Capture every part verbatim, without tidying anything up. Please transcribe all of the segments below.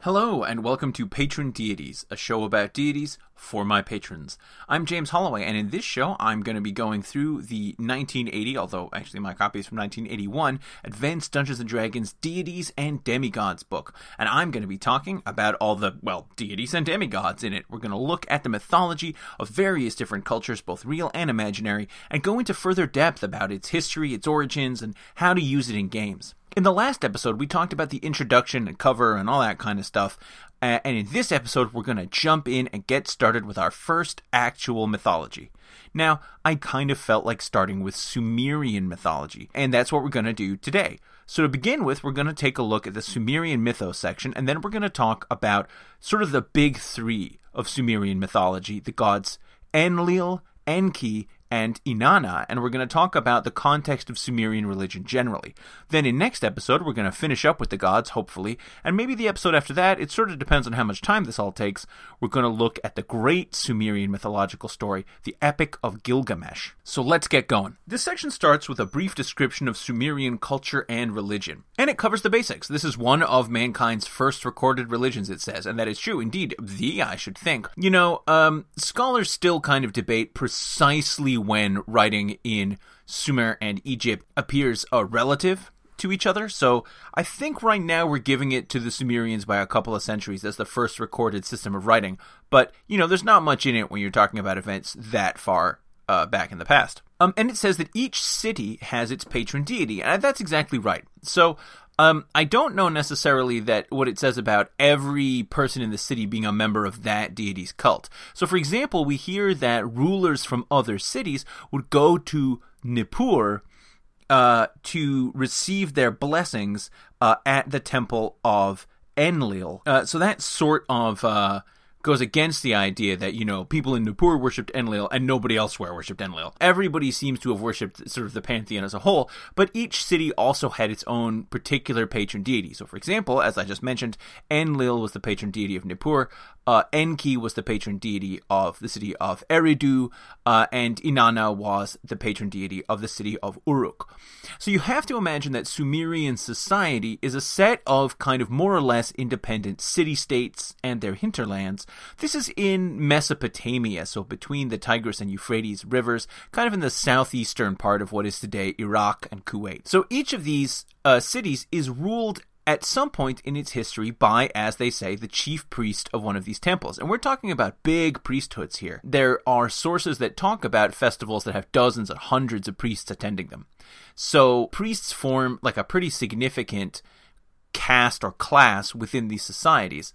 Hello, and welcome to Patron Deities, a show about deities for my patrons. I'm James Holloway, and in this show, I'm going to be going through the nineteen eighty, although actually my copy is from nineteen eighty-one, Advanced Dungeons and Dragons Deities and Demigods book. And I'm going to be talking about all the, well, deities and demigods in it. We're going to look at the mythology of various different cultures, both real and imaginary, and go into further depth about its history, its origins, and how to use it in games. In the last episode, we talked about the introduction and cover and all that kind of stuff, uh, and in this episode, we're going to jump in and get started with our first actual mythology. Now, I kind of felt like starting with Sumerian mythology, and that's what we're going to do today. So to begin with, we're going to take a look at the Sumerian mythos section, and then we're going to talk about sort of the big three of Sumerian mythology, the gods Enlil, Enki, and Inanna, and we're going to talk about the context of Sumerian religion generally. Then in next episode, we're going to finish up with the gods, hopefully, and maybe the episode after that, it sort of depends on how much time this all takes, we're going to look at the great Sumerian mythological story, the Epic of Gilgamesh. So let's get going. This section starts with a brief description of Sumerian culture and religion, and it covers the basics. This is one of mankind's first recorded religions, it says, and that is true, indeed, the, I should think. You know, um, scholars still kind of debate precisely when writing in Sumer and Egypt appears a relative to each other. So I think right now we're giving it to the Sumerians by a couple of centuries as the first recorded system of writing. But, you know, there's not much in it when you're talking about events that far uh, back in the past. Um, and it says that each city has its patron deity. And that's exactly right. So Um, I don't know necessarily that what it says about every person in the city being a member of that deity's cult. So, for example, we hear that rulers from other cities would go to Nippur uh, to receive their blessings uh, at the temple of Enlil. Uh, so that sort of uh, goes against the idea that, you know, people in Nippur worshipped Enlil and nobody elsewhere worshipped Enlil. Everybody seems to have worshipped sort of the pantheon as a whole, but each city also had its own particular patron deity. So, for example, as I just mentioned, Enlil was the patron deity of Nippur, uh, Enki was the patron deity of the city of Eridu, uh, and Inanna was the patron deity of the city of Uruk. So you have to imagine that Sumerian society is a set of kind of more or less independent city-states and their hinterlands. This is in Mesopotamia, so between the Tigris and Euphrates rivers, kind of in the southeastern part of what is today Iraq and Kuwait. So each of these uh, cities is ruled at some point in its history by, as they say, the chief priest of one of these temples. And we're talking about big priesthoods here. There are sources that talk about festivals that have dozens and hundreds of priests attending them. So priests form like a pretty significant caste or class within these societies.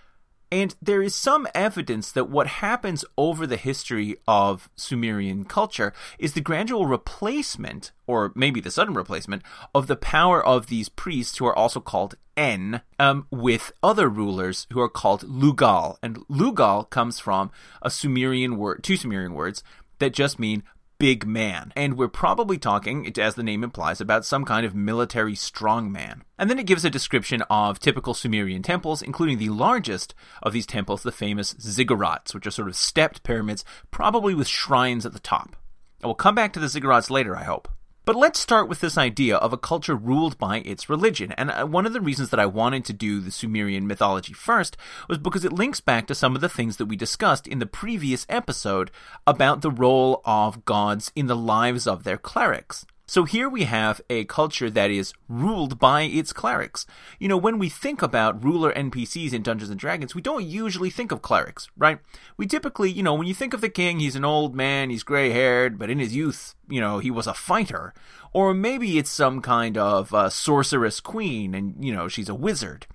And there is some evidence that what happens over the history of Sumerian culture is the gradual replacement, or maybe the sudden replacement, of the power of these priests, who are also called En, um, with other rulers who are called Lugal. And Lugal comes from a Sumerian word, two Sumerian words that just mean big man. And we're probably talking, as the name implies, about some kind of military strongman. And then it gives a description of typical Sumerian temples, including the largest of these temples, the famous ziggurats, which are sort of stepped pyramids, probably with shrines at the top. And we'll come back to the ziggurats later, I hope. But let's start with this idea of a culture ruled by its religion. And one of the reasons that I wanted to do the Sumerian mythology first was because it links back to some of the things that we discussed in the previous episode about the role of gods in the lives of their clerics. So here we have a culture that is ruled by its clerics. You know, when we think about ruler N P Cs in Dungeons and Dragons, we don't usually think of clerics, right? We typically, you know, when you think of the king, he's an old man, he's gray-haired, but in his youth, you know, he was a fighter. Or maybe it's some kind of uh, sorceress queen, and, you know, she's a wizard.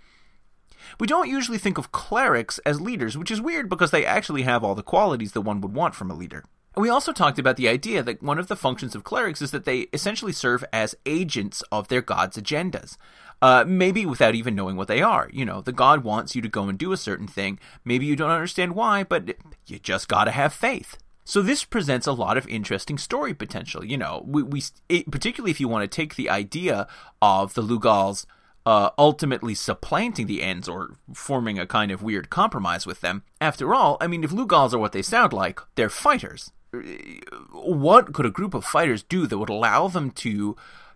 We don't usually think of clerics as leaders, which is weird because they actually have all the qualities that one would want from a leader. We also talked about the idea that one of the functions of clerics is that they essentially serve as agents of their god's agendas. Uh, maybe without even knowing what they are. You know, the god wants you to go and do a certain thing. Maybe you don't understand why, but you just gotta have faith. So this presents a lot of interesting story potential. You know, we, we it, particularly if you want to take the idea of the Lugals uh, ultimately supplanting the Ents or forming a kind of weird compromise with them. After all, I mean, if Lugals are what they sound like, they're fighters. What could a group of fighters do that would allow them to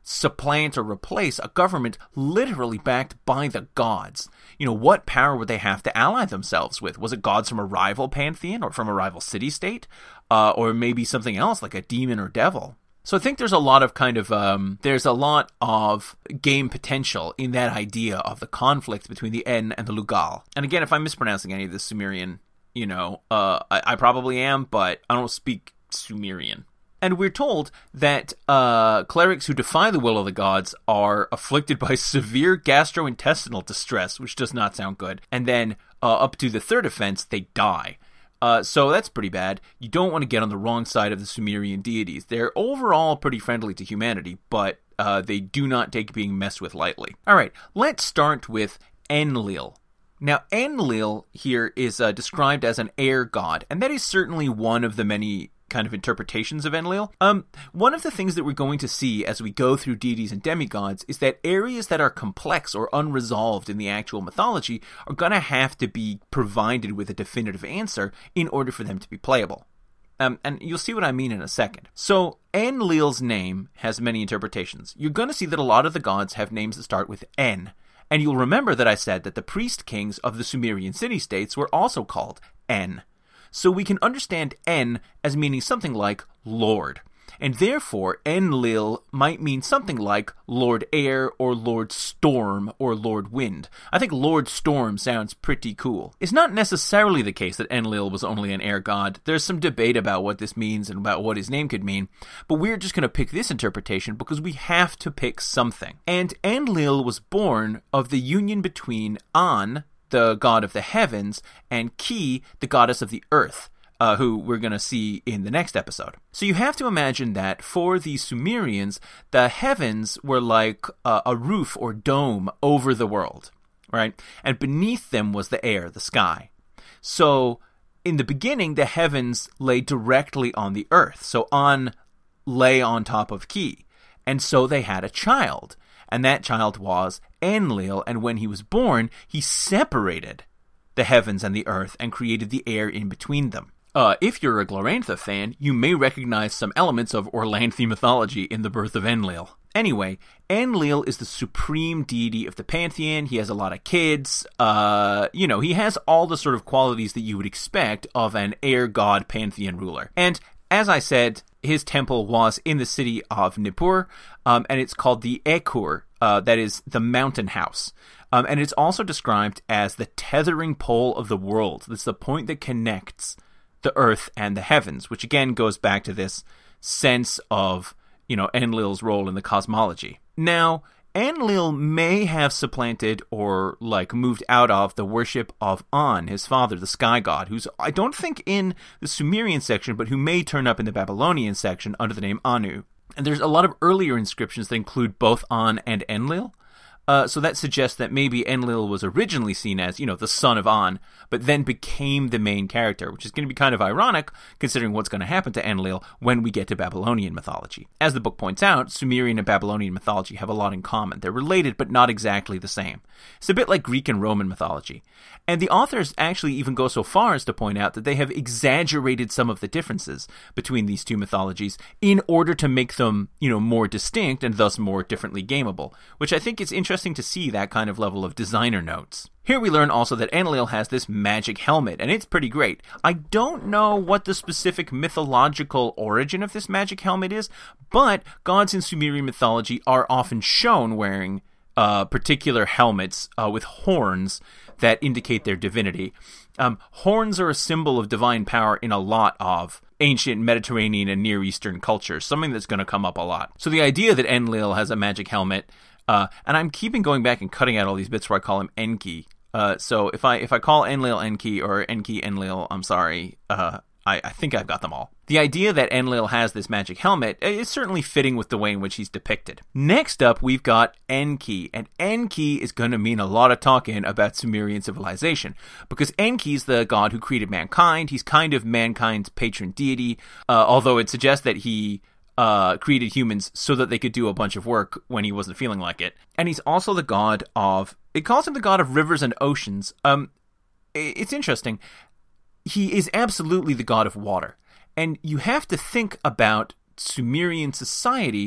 supplant or replace a government literally backed by the gods. You know, what power would they have to ally themselves with? Was it gods from a rival pantheon or from a rival city-state? Uh, or maybe something else like a demon or devil? So I think there's a lot of kind of, um, there's a lot of game potential in that idea of the conflict between the En and the Lugal. And again, if I'm mispronouncing any of this Sumerian, you know, uh, I, I probably am, but I don't speak Sumerian. And we're told that uh, clerics who defy the will of the gods are afflicted by severe gastrointestinal distress, which does not sound good. And then uh, up to the third offense, they die. Uh, so that's pretty bad. You don't want to get on the wrong side of the Sumerian deities. They're overall pretty friendly to humanity, but uh, they do not take being messed with lightly. All right, let's start with Enlil. Now, Enlil here is uh, described as an air god, and that is certainly one of the many kind of interpretations of Enlil. Um, one of the things that we're going to see as we go through deities and demigods is that areas that are complex or unresolved in the actual mythology are going to have to be provided with a definitive answer in order for them to be playable. Um, and you'll see what I mean in a second. So, Enlil's name has many interpretations. You're going to see that a lot of the gods have names that start with En. And you'll remember that I said that the priest kings of the Sumerian city-states were also called En. So we can understand En as meaning something like Lord. And therefore, Enlil might mean something like Lord Air or Lord Storm or Lord Wind. I think Lord Storm sounds pretty cool. It's not necessarily the case that Enlil was only an air god. There's some debate about what this means and about what his name could mean. But we're just going to pick this interpretation because we have to pick something. And Enlil was born of the union between An, the god of the heavens, and Ki, the goddess of the earth, uh, who we're going to see in the next episode. So you have to imagine that for the Sumerians, the heavens were like uh, a roof or dome over the world, right? And beneath them was the air, the sky. So in the beginning, the heavens lay directly on the earth. So An lay on top of Ki. And so they had a child. And that child was Enlil, and when he was born, he separated the heavens and the earth and created the air in between them. Uh, if you're a Glorantha fan, you may recognize some elements of Orlanthe mythology in the birth of Enlil. Anyway, Enlil is the supreme deity of the pantheon. He has a lot of kids. Uh, you know, he has all the sort of qualities that you would expect of an air god pantheon ruler. And as I said, his temple was in the city of Nippur, um, and it's called the Ekur, uh, that is the mountain house. Um, and it's also described as the tethering pole of the world. That's the point that connects the earth and the heavens, which again goes back to this sense of, you know, Enlil's role in the cosmology. Now, Enlil may have supplanted or, like, moved out of the worship of An, his father, the sky god, who's, I don't think, in the Sumerian section, but who may turn up in the Babylonian section under the name Anu. And there's a lot of earlier inscriptions that include both An and Enlil. Uh, so that suggests that maybe Enlil was originally seen as, you know, the son of An, but then became the main character, which is going to be kind of ironic considering what's going to happen to Enlil when we get to Babylonian mythology. As the book points out, Sumerian and Babylonian mythology have a lot in common. They're related, but not exactly the same. It's a bit like Greek and Roman mythology. And the authors actually even go so far as to point out that they have exaggerated some of the differences between these two mythologies in order to make them, you know, more distinct and thus more differently gameable, which I think is interesting to see that kind of level of designer notes. Here we learn also that Enlil has this magic helmet, and it's pretty great. I don't know what the specific mythological origin of this magic helmet is, but gods in Sumerian mythology are often shown wearing uh, particular helmets uh, with horns that indicate their divinity. Um, horns are a symbol of divine power in a lot of ancient Mediterranean and Near Eastern cultures, something that's going to come up a lot. So the idea that Enlil has a magic helmet, uh, and I'm keeping going back and cutting out all these bits where I call him Enki. Uh, so if I if I call Enlil Enki or Enki Enlil, I'm sorry, uh, I, I think I've got them all. The idea that Enlil has this magic helmet is certainly fitting with the way in which he's depicted. Next up, we've got Enki, and Enki is going to mean a lot of talking about Sumerian civilization, because Enki's the god who created mankind. He's kind of mankind's patron deity, uh, although it suggests that he uh, created humans so that they could do a bunch of work when he wasn't feeling like it. And he's also the god of, it calls him the god of rivers and oceans. Um, it's interesting. He is absolutely the god of water. And you have to think about Sumerian society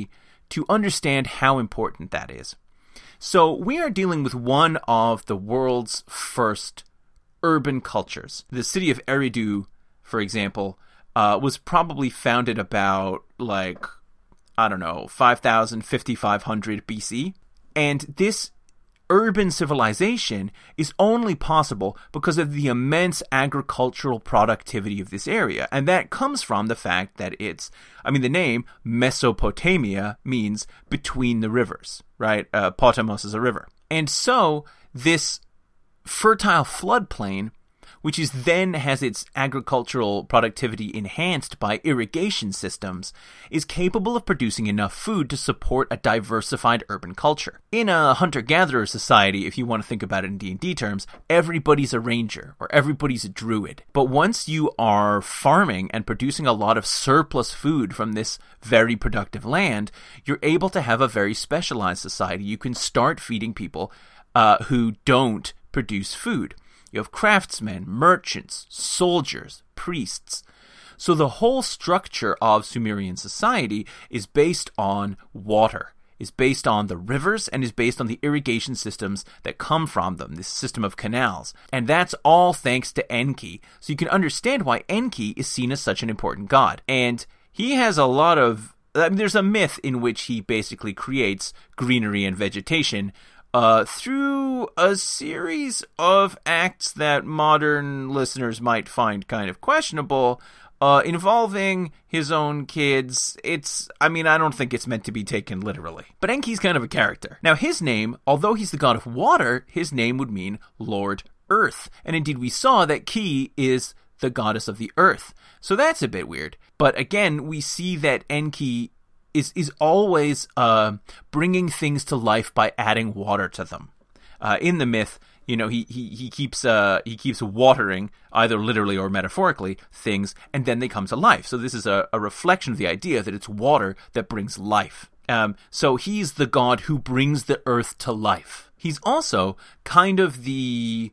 to understand how important that is. So we are dealing with one of the world's first urban cultures. The city of Eridu, for example, uh, was probably founded about, like, I don't know, five thousand, fifty-five hundred B C. And this urban civilization is only possible because of the immense agricultural productivity of this area. And that comes from the fact that it's, I mean, the name Mesopotamia means between the rivers, right? Uh, Potamos is a river. And so this fertile floodplain, which is then has its agricultural productivity enhanced by irrigation systems, is capable of producing enough food to support a diversified urban culture. In a hunter-gatherer society, if you want to think about it in D and D terms, everybody's a ranger, or everybody's a druid. But once you are farming and producing a lot of surplus food from this very productive land, you're able to have a very specialized society. You can start feeding people uh, who don't produce food. You have craftsmen, merchants, soldiers, priests. So the whole structure of Sumerian society is based on water, is based on the rivers, and is based on the irrigation systems that come from them, this system of canals. And that's all thanks to Enki. So you can understand why Enki is seen as such an important god. And he has a lot of... I mean, there's a myth in which he basically creates greenery and vegetation Uh, through a series of acts that modern listeners might find kind of questionable, uh, involving his own kids. It's, I mean, I don't think it's meant to be taken literally. But Enki's kind of a character. Now, his name, although he's the god of water, his name would mean Lord Earth. And indeed, we saw that Ki is the goddess of the earth. So that's a bit weird. But again, we see that Enki is is always uh, bringing things to life by adding water to them. Uh, in the myth, you know, he he he keeps uh, he keeps watering, either literally or metaphorically, things, and then they come to life. So this is a, a reflection of the idea that it's water that brings life. Um, so he's the god who brings the earth to life. He's also kind of the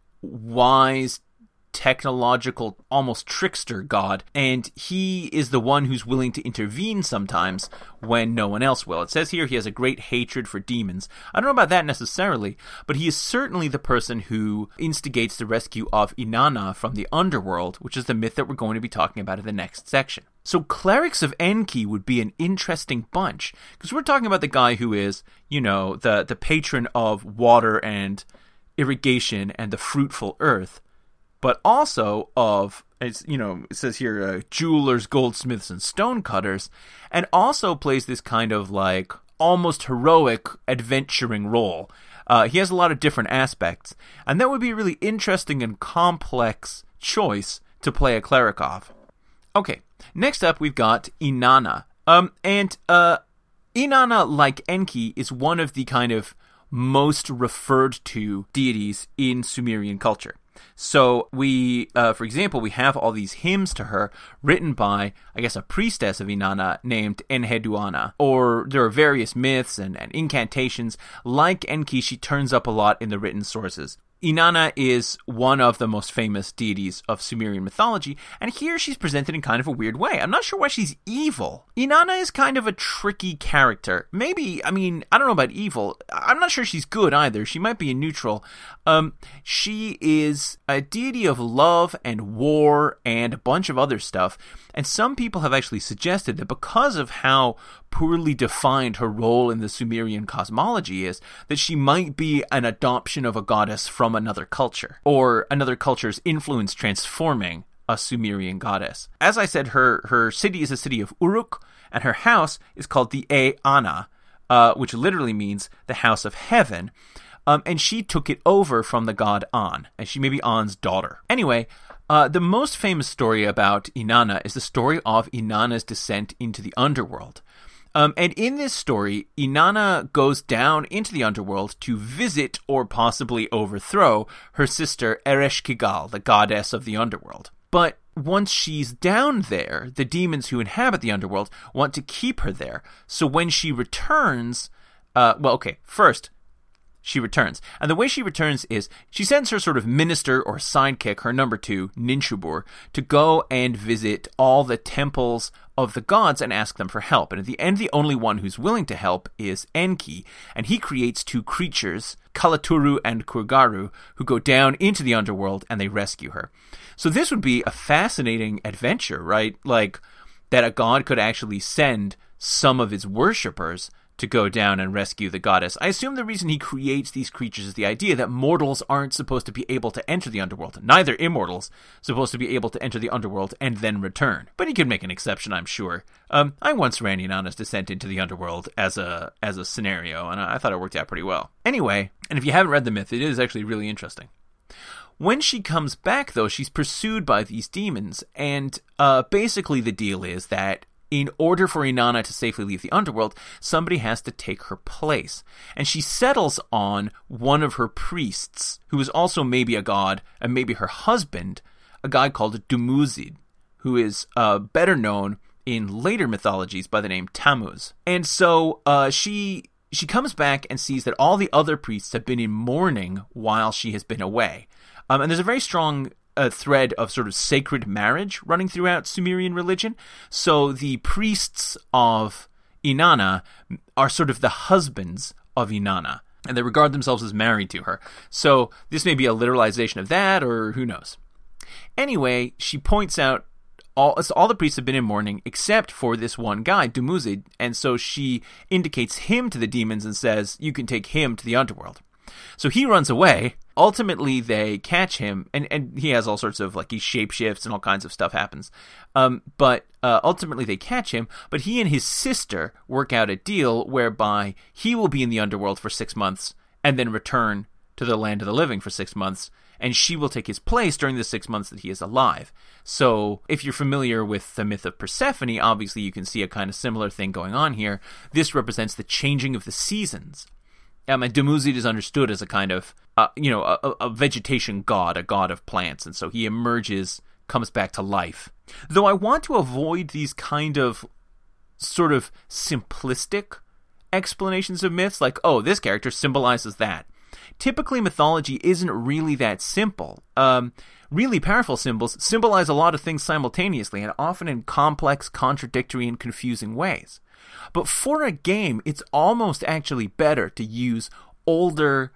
wise, technological, almost trickster god, and he is the one who's willing to intervene sometimes when no one else will. It says here he has a great hatred for demons. I don't know about that necessarily, but he is certainly the person who instigates the rescue of Inanna from the underworld, which is the myth that we're going to be talking about in the next section. So clerics of Enki would be an interesting bunch, because we're talking about the guy who is, you know, the, the patron of water and irrigation and the fruitful earth, but also of, it's, you know, it says here, uh, jewelers, goldsmiths, and stonecutters, and also plays this kind of, like, almost heroic adventuring role. Uh, he has a lot of different aspects, and that would be a really interesting and complex choice to play a cleric of. Okay, next up we've got Inanna. Um, and, uh, Inanna, like Enki, is one of the kind of most referred to deities in Sumerian culture. So we, uh, for example, we have all these hymns to her written by, I guess, a priestess of Inanna named Enheduanna. Or there are various myths and, and incantations. Like Enki, she turns up a lot in the written sources. Inanna is one of the most famous deities of Sumerian mythology, and here she's presented in kind of a weird way. I'm not sure why she's evil. Inanna is kind of a tricky character. Maybe, I mean, I don't know about evil. I'm not sure she's good either. She might be a neutral. Um, she is a deity of love and war and a bunch of other stuff, and some people have actually suggested that because of how poorly defined her role in the Sumerian cosmology is, that she might be an adoption of a goddess from another culture, or another culture's influence transforming a Sumerian goddess. As I said, her, her city is a city of Uruk, and her house is called the E Anna, uh, which literally means the house of heaven, um, and she took it over from the god An, and she may be An's daughter. Anyway, uh, the most famous story about Inanna is the story of Inanna's descent into the underworld. Um, and in this story, Inanna goes down into the underworld to visit or possibly overthrow her sister Ereshkigal, the goddess of the underworld. But once she's down there, the demons who inhabit the underworld want to keep her there. So when she returns, uh, well, okay, first, she returns. And the way she returns is she sends her sort of minister or sidekick, her number two, Ninshubur, to go and visit all the temples of the gods and ask them for help. And at the end, the only one who's willing to help is Enki. And he creates two creatures, Kalaturu and Kurgaru, who go down into the underworld and they rescue her. So this would be a fascinating adventure, right? Like that a god could actually send some of his worshippers to go down and rescue the goddess. I assume the reason he creates these creatures is the idea that mortals aren't supposed to be able to enter the underworld. Neither immortals supposed to be able to enter the underworld and then return. But he could make an exception, I'm sure. Um, I once ran Inanna's descent into the underworld as a as a scenario, and I thought it worked out pretty well. Anyway, and if you haven't read the myth, it is actually really interesting. When she comes back, though, she's pursued by these demons, and uh, basically the deal is that in order for Inanna to safely leave the underworld, somebody has to take her place. And she settles on one of her priests, who is also maybe a god, and maybe her husband, a guy called Dumuzid, who is uh, better known in later mythologies by the name Tammuz. And so uh, she she comes back and sees that all the other priests have been in mourning while she has been away. Um, and there's a very strong a thread of sort of sacred marriage running throughout Sumerian religion. So the priests of Inanna are sort of the husbands of Inanna, and they regard themselves as married to her. So this may be a literalization of that, or who knows. Anyway, she points out all, so all the priests have been in mourning except for this one guy, Dumuzid, and so she indicates him to the demons and says, you can take him to the underworld. So he runs away. Ultimately, they catch him, and, and he has all sorts of, like, he shapeshifts and all kinds of stuff happens. Um, but uh, ultimately, they catch him, but he and his sister work out a deal whereby he will be in the underworld for six months and then return to the land of the living for six months, and she will take his place during the six months that he is alive. So if you're familiar with the myth of Persephone, obviously you can see a kind of similar thing going on here. This represents the changing of the seasons. Um, and Dumuzid is understood as a kind of, uh, you know, a, a vegetation god, a god of plants, and so he emerges, comes back to life. Though I want to avoid these kind of sort of simplistic explanations of myths, like, oh, this character symbolizes that. Typically, mythology isn't really that simple. Um, really powerful symbols symbolize a lot of things simultaneously, and often in complex, contradictory, and confusing ways. But for a game, it's almost actually better to use older,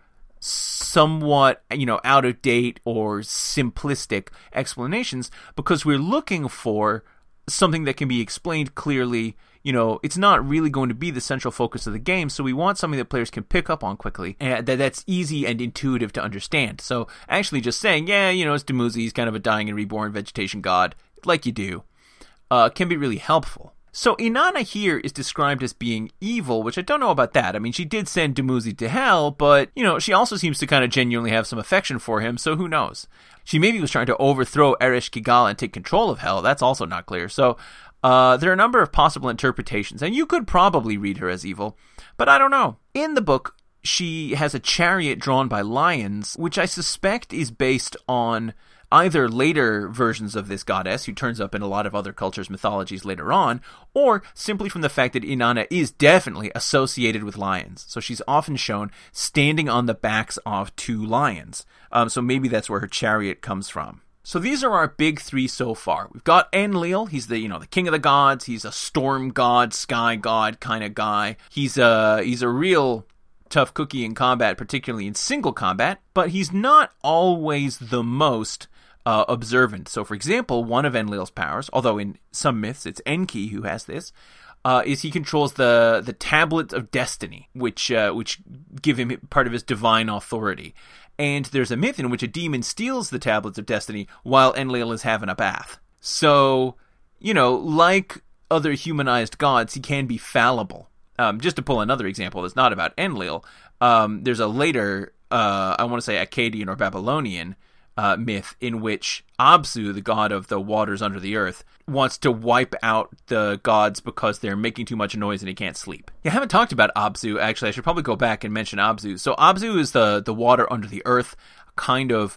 somewhat, you know, out of date or simplistic explanations, because we're looking for something that can be explained clearly. You know, it's not really going to be the central focus of the game, so we want something that players can pick up on quickly, and that that's easy and intuitive to understand. So actually just saying, yeah, you know, it's Dumuzid, he's kind of a dying and reborn vegetation god, like you do, uh, can be really helpful. So Inanna here is described as being evil, which I don't know about that. I mean, she did send Dumuzid to hell, but, you know, she also seems to kind of genuinely have some affection for him, so who knows? She maybe was trying to overthrow Eresh Kigal and take control of hell. That's also not clear. So uh, there are a number of possible interpretations, and you could probably read her as evil, but I don't know. In the book, she has a chariot drawn by lions, which I suspect is based on either later versions of this goddess, who turns up in a lot of other cultures' mythologies later on, or simply from the fact that Inanna is definitely associated with lions. So she's often shown standing on the backs of two lions. Um, so maybe that's where her chariot comes from. So these are our big three so far. We've got Enlil. He's the, you know, the king of the gods. He's a storm god, sky god kind of guy. He's a, he's a real tough cookie in combat, particularly in single combat, but he's not always the most Uh, observant. So, for example, one of Enlil's powers, although in some myths it's Enki who has this, uh, is he controls the the Tablet of Destiny, which uh, which give him part of his divine authority. And there's a myth in which a demon steals the Tablets of Destiny while Enlil is having a bath. So, you know, like other humanized gods, he can be fallible. Um, just to pull another example that's not about Enlil, um, there's a later, uh, I want to say Akkadian or Babylonian, Uh, myth in which Abzu, the god of the waters under the earth, wants to wipe out the gods because they're making too much noise and he can't sleep. Yeah, I haven't talked about Abzu, actually. I should probably go back and mention Abzu. So Abzu is the, the water under the earth, kind of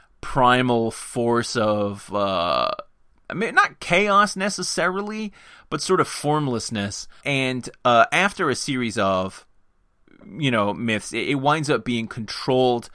primal force of, uh, I mean, not chaos necessarily, but sort of formlessness. And uh, after a series of you know, myths, it, it winds up being controlled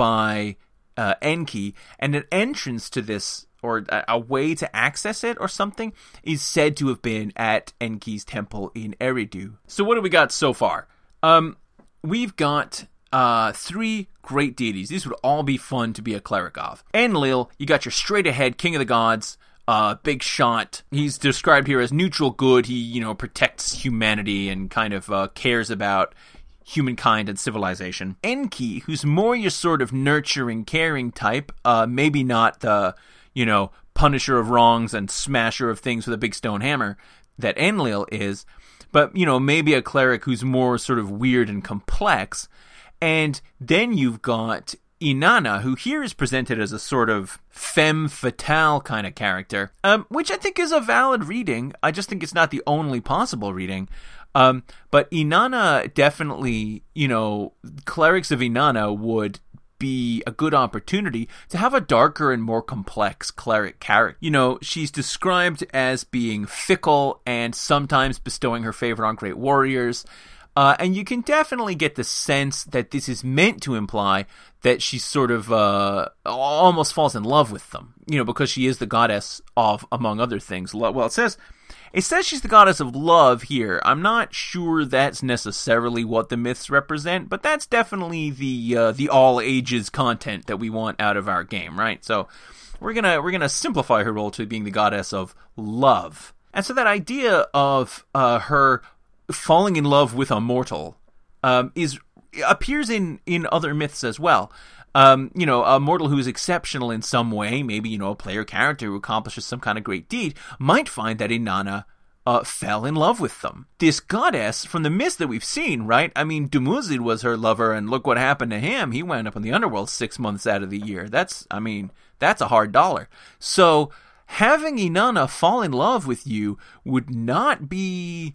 by uh, Enki, and an entrance to this, or a, a way to access it or something, is said to have been at Enki's temple in Eridu. So what do we got so far? Um, we've got uh, three great deities. These would all be fun to be a cleric of. Enlil, you got your straight-ahead king of the gods, uh, big shot. He's described here as neutral good. He, you know, protects humanity and kind of uh, cares about humankind and civilization. Enki, who's more your sort of nurturing, caring type, uh, maybe not the, you know, punisher of wrongs and smasher of things with a big stone hammer that Enlil is, but, you know, maybe a cleric who's more sort of weird and complex. And then you've got Inanna, who here is presented as a sort of femme fatale kind of character, um, which I think is a valid reading. I just think it's not the only possible reading. Um, but Inanna definitely, you know, clerics of Inanna would be a good opportunity to have a darker and more complex cleric character. You know, she's described as being fickle and sometimes bestowing her favor on great warriors. Uh, and you can definitely get the sense that this is meant to imply that she sort of uh, almost falls in love with them, you know, because she is the goddess of, among other things. Well, it says it says she's the goddess of love here. I'm not sure that's necessarily what the myths represent, but that's definitely the uh, the all ages content that we want out of our game, right? So we're gonna we're gonna simplify her role to being the goddess of love, and so that idea of uh, her falling in love with a mortal um, is appears in, in other myths as well. Um, you know, a mortal who is exceptional in some way, maybe, you know, a player character who accomplishes some kind of great deed, might find that Inanna uh, fell in love with them. This goddess, from the myths that we've seen, right? I mean, Dumuzid was her lover, and look what happened to him. He wound up in the underworld six months out of the year. That's, I mean, that's a hard dollar. So having Inanna fall in love with you would not be...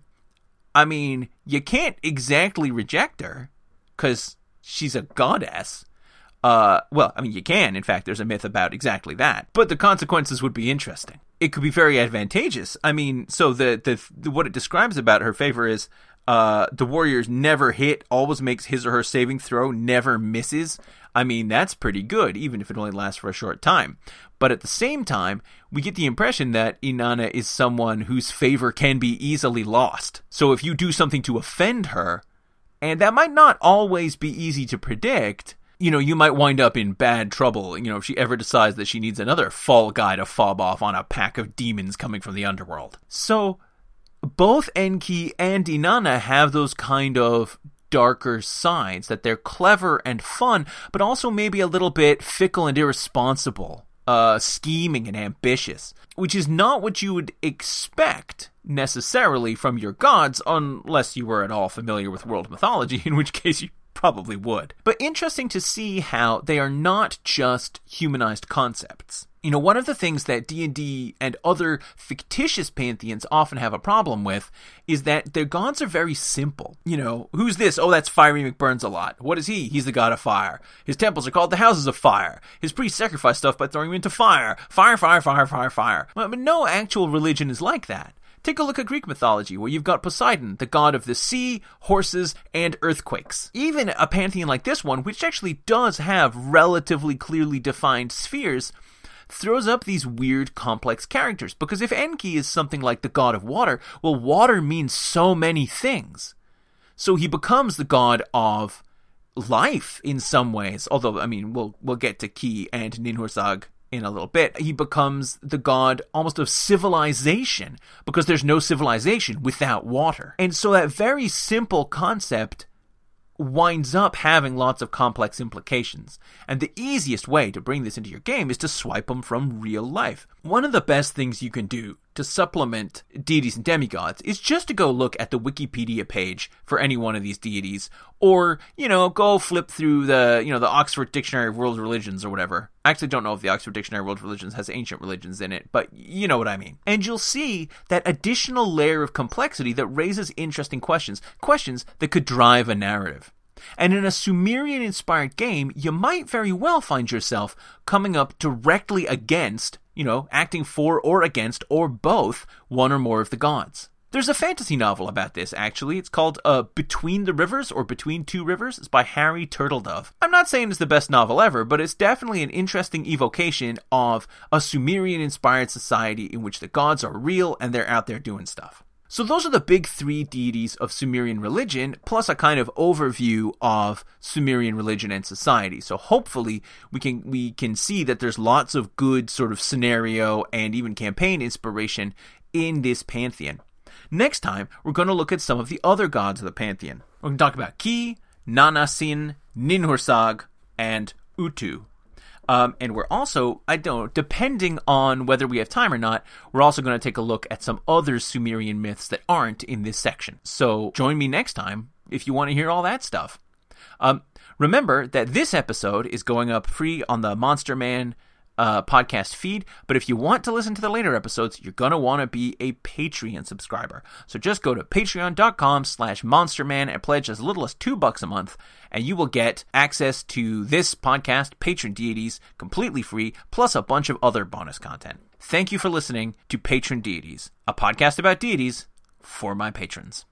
I mean, you can't exactly reject her, because she's a goddess. Uh, well, I mean, you can. In fact, there's a myth about exactly that. But the consequences would be interesting. It could be very advantageous. I mean, so the, the, the what it describes about her favor is uh, the warriors never hit, always makes his or her saving throw, never misses. I mean, that's pretty good, even if it only lasts for a short time. But at the same time, we get the impression that Inanna is someone whose favor can be easily lost. So if you do something to offend her, and that might not always be easy to predict, you know, you might wind up in bad trouble, you know, if she ever decides that she needs another fall guy to fob off on a pack of demons coming from the underworld. So both Enki and Inanna have those kind of darker sides, that they're clever and fun, but also maybe a little bit fickle and irresponsible, uh, scheming and ambitious, which is not what you would expect necessarily from your gods, unless you were at all familiar with world mythology, in which case you probably would. But interesting to see how they are not just humanized concepts. You know, one of the things that D and D and other fictitious pantheons often have a problem with is that their gods are very simple. You know, who's this? Oh, that's Fiery McBurns-a-lot. What is he? He's the god of fire. His temples are called the houses of fire. His priests sacrifice stuff by throwing him into fire. Fire, fire, fire, fire, fire. But no actual religion is like that. Take a look at Greek mythology, where you've got Poseidon, the god of the sea, horses, and earthquakes. Even a pantheon like this one, which actually does have relatively clearly defined spheres, throws up these weird, complex characters. Because if Enki is something like the god of water, well, water means so many things. So he becomes the god of life in some ways. Although, I mean, we'll we'll get to Ki and Ninhursag in a little bit. He becomes the god almost of civilization, because there's no civilization without water. And so that very simple concept winds up having lots of complex implications. And the easiest way to bring this into your game is to swipe them from real life. One of the best things you can do to supplement deities and demigods is just to go look at the Wikipedia page for any one of these deities, or, you know, go flip through the, you know, the Oxford Dictionary of World Religions or whatever. I actually don't know if the Oxford Dictionary of World Religions has ancient religions in it, but you know what I mean. And you'll see that additional layer of complexity that raises interesting questions, questions that could drive a narrative. And in a Sumerian-inspired game, you might very well find yourself coming up directly against, you know, acting for or against, or both, one or more of the gods. There's a fantasy novel about this, actually. It's called uh, Between the Rivers, or Between Two Rivers. It's by Harry Turtledove. I'm not saying it's the best novel ever, but it's definitely an interesting evocation of a Sumerian-inspired society in which the gods are real and they're out there doing stuff. So those are the big three deities of Sumerian religion, plus a kind of overview of Sumerian religion and society. So hopefully we can we can see that there's lots of good sort of scenario and even campaign inspiration in this pantheon. Next time, we're going to look at some of the other gods of the pantheon. We're going to talk about Ki, Nanasin, Ninhursag, and Utu. Um, and we're also, I don't know, depending on whether we have time or not, we're also going to take a look at some other Sumerian myths that aren't in this section. So join me next time if you want to hear all that stuff. Um, remember that this episode is going up free on the Monster Man Uh, podcast feed, but if you want to listen to the later episodes, you're going to want to be a Patreon subscriber. So just go to patreon.com slash monsterman and pledge as little as two bucks a month, and you will get access to this podcast, Patron Deities, completely free, plus a bunch of other bonus content. Thank you for listening to Patron Deities, a podcast about deities for my patrons.